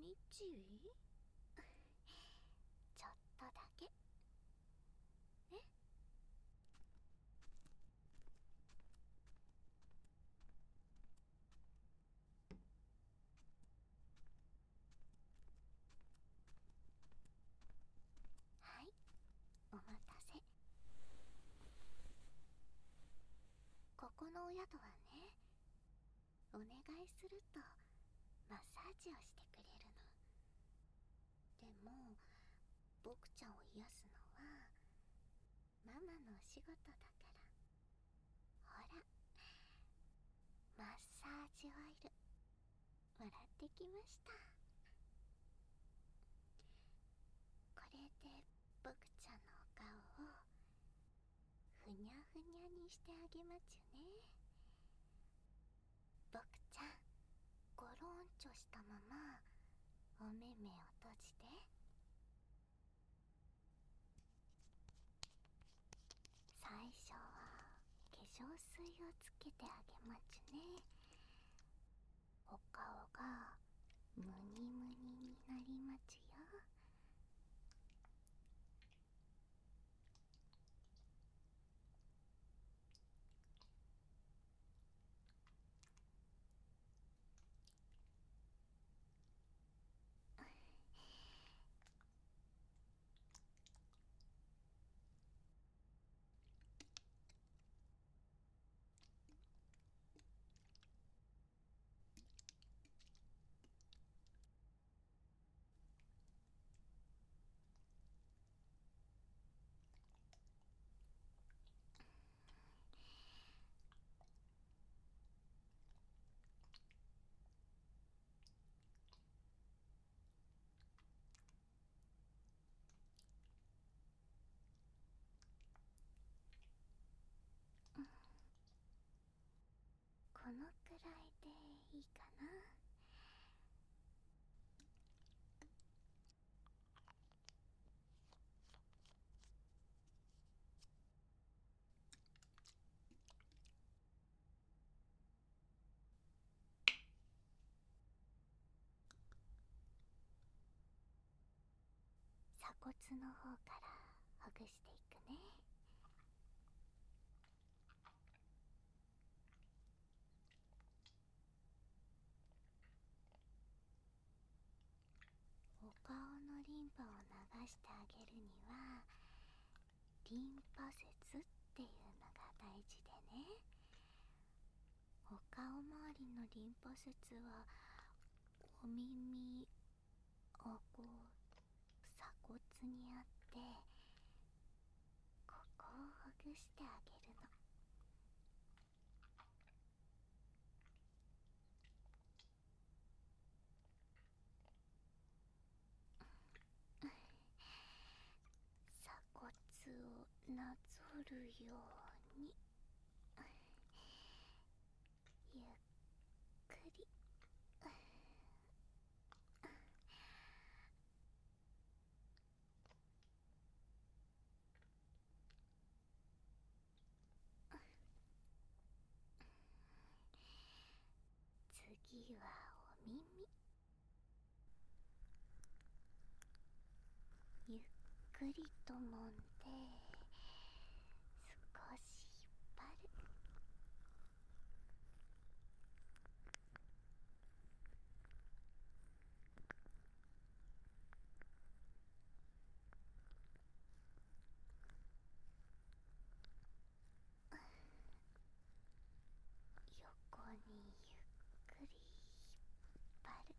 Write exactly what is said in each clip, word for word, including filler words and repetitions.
みちちょっとだけね。はい、お待たせ。ここのお宿はね、お願いするとマッサージをしてくれるの。でも僕ちゃんを癒すのはママのお仕事だから。ほら、マッサージオイルもらってきました。これで僕ちゃんのお顔をふにゃふにゃにしてあげまちゅね。僕ちゃん、ゴロンチョしたままお目目を閉じて。最初は化粧水をつけてあげまちゅね。お顔がムニムニになりまちゅよ。このくらいでいいかな。鎖骨の方からほぐしていくね。お顔のリンパを流してあげるにはリンパ節っていうのが大事でね。お顔周りのリンパ節はお耳、顎、鎖骨にあって、ここをほぐしてあげるの。鎖骨をなぞるようにゆっくり。次はお耳。ゆっくりと揉んで少し引っ張る。横にゆっくり引っ張る。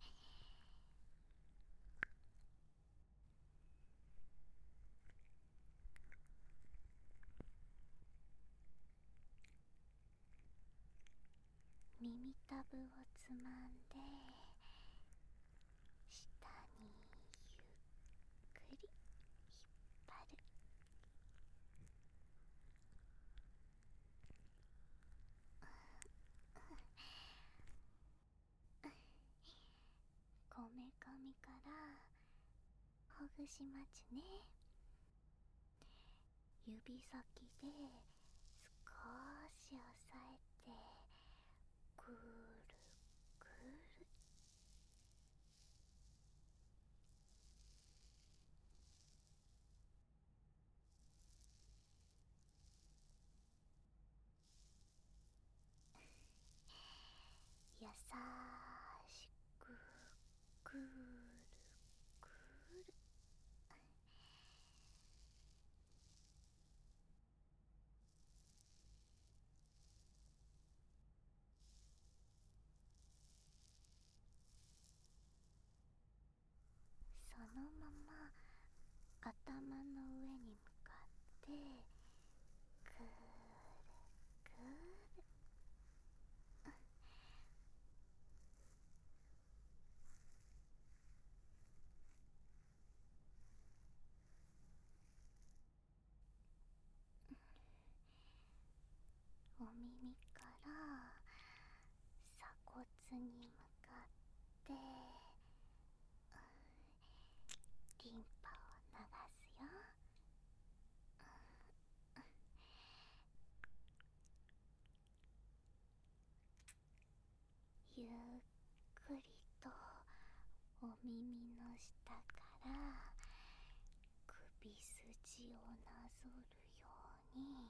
耳たぶをつまんで下にゆっくり引っ張る。こめかみからほぐしまちゅね。指先で少し押さえてぐるぐる。 しくくるくる。そのまま頭の上に向かってくるくる。お耳から鎖骨に向かってリンパを流すよ。ゆっくりとお耳の下から首筋をなぞるように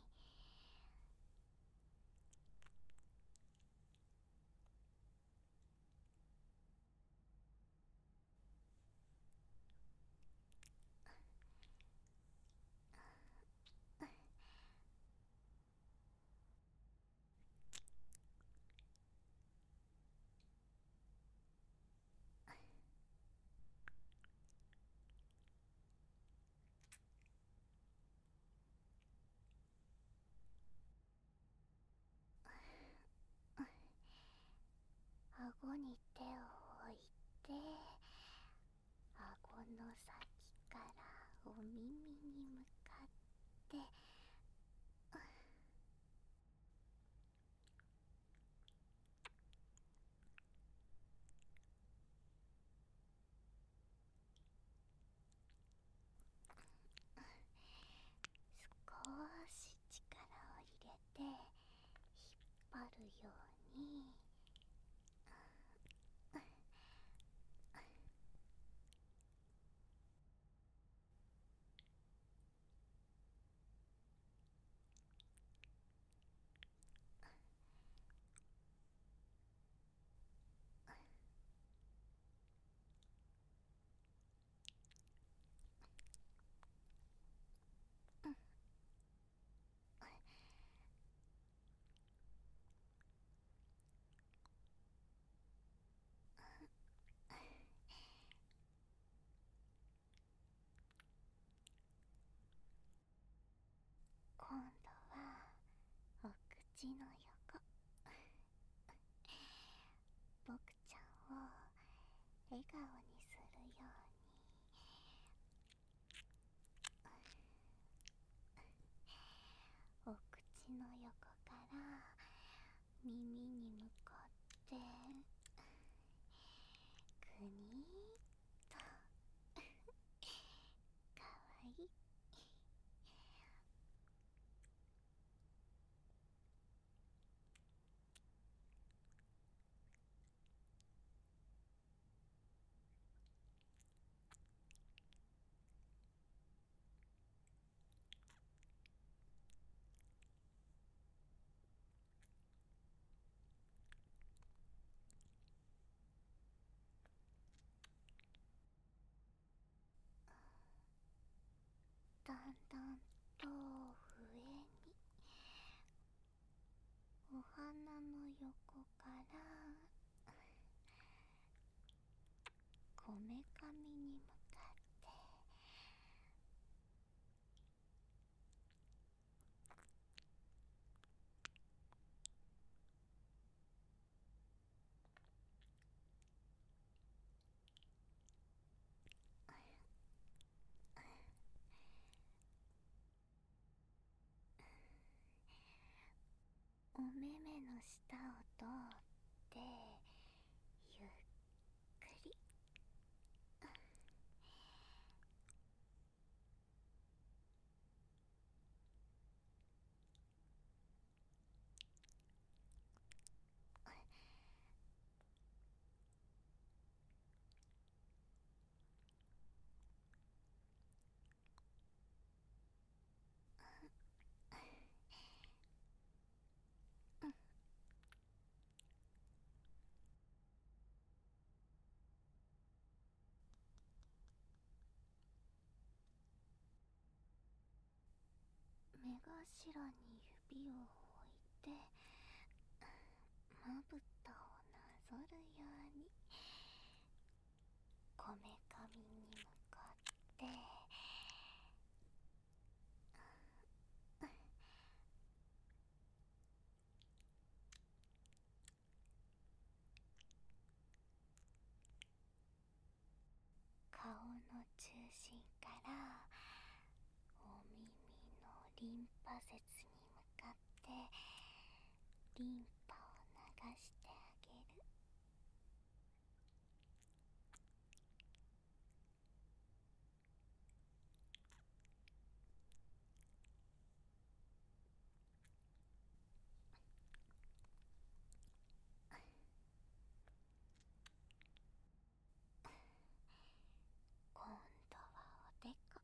顎に手を置いて、顎の先からお耳に向かって少し力を入れて引っ張るように今度はお口の横、僕ちゃんを笑顔にするようにお口の横から耳に向かってくにーっとかわいい。だんだんと上に、お鼻の横からこめかみに向かってお目目の下を通ってゆっくり後ろに指を置いてまぶたをなぞるようにこめかみに向かって顔の中心からお耳のリンパ節に向かってリンパを流してあげる。今度はおでこ。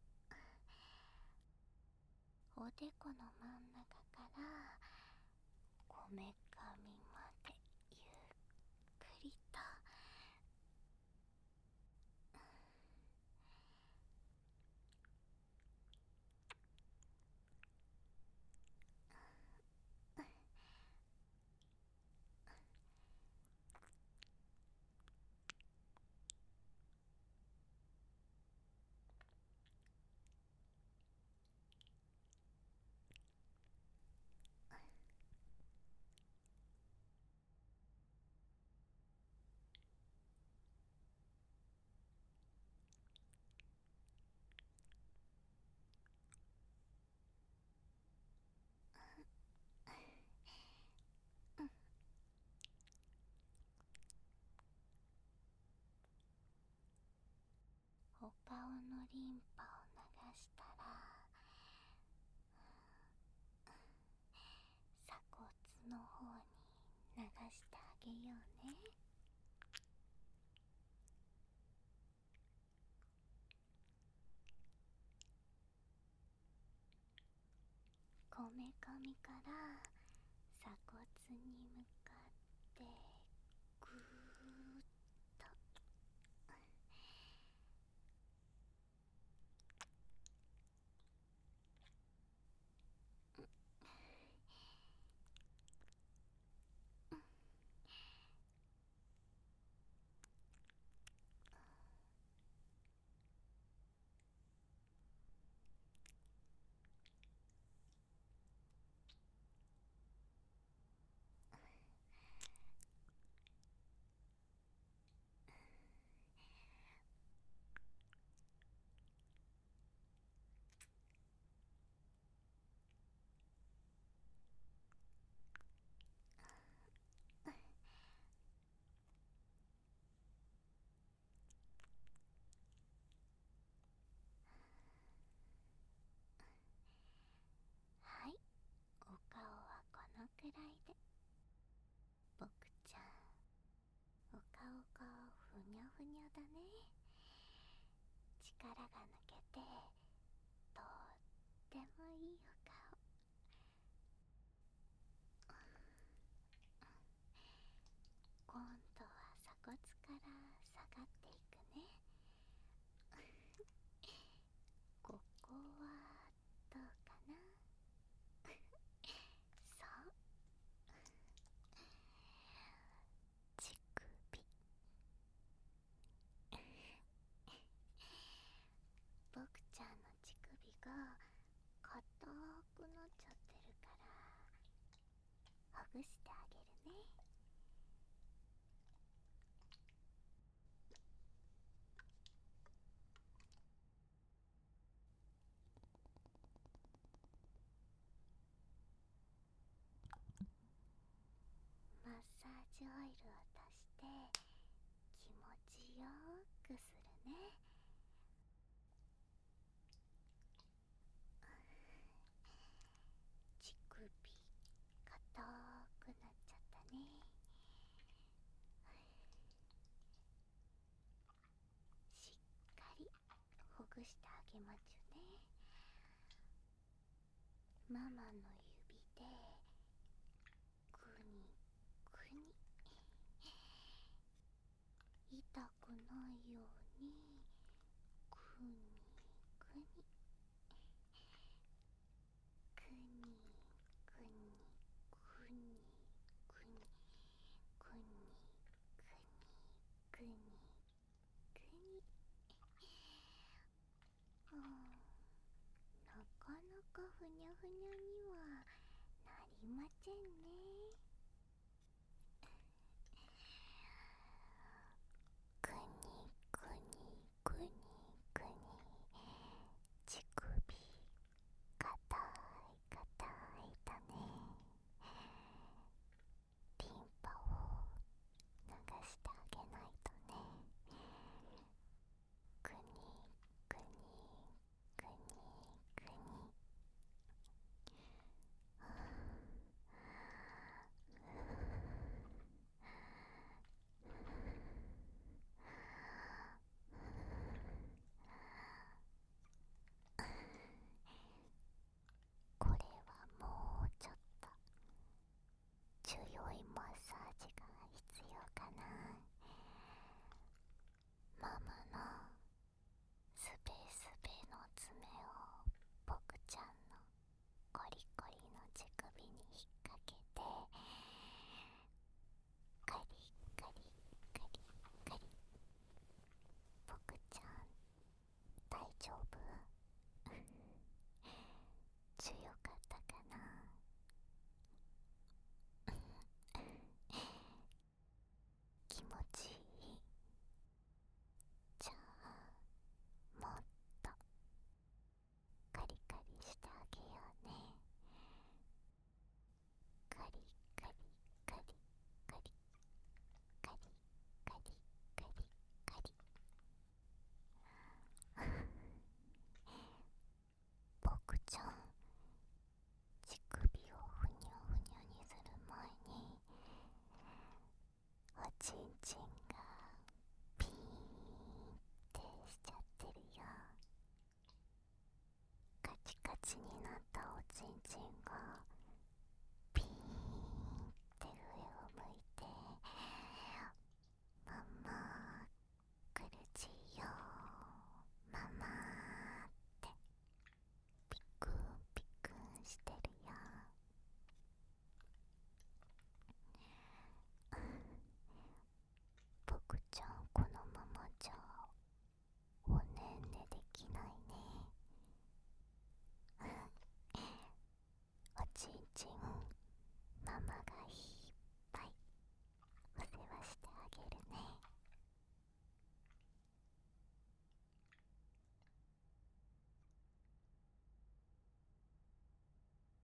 おでこの真ん中からこめかみまでゆっくりとお顔のリンパを流したら鎖骨の方に流してあげようね。こめかみから鎖骨に向かってぐーっとはい、お顔はこのくらいで。僕ちゃん、お顔がふにゃふにゃだね。力が抜けてとってもいいお顔。今度は鎖骨から下がっていくね。ここはどうかな。そう、乳首。僕ちゃんの乳首が硬くなっちゃってるからほぐしてあげるね。マッサージオイルを足して気持ちよくするね。乳首硬くなっちゃったね。しっかりほぐしてあげまちゅね。ママの指でくにくに痛くないようにくにくにくにちんね。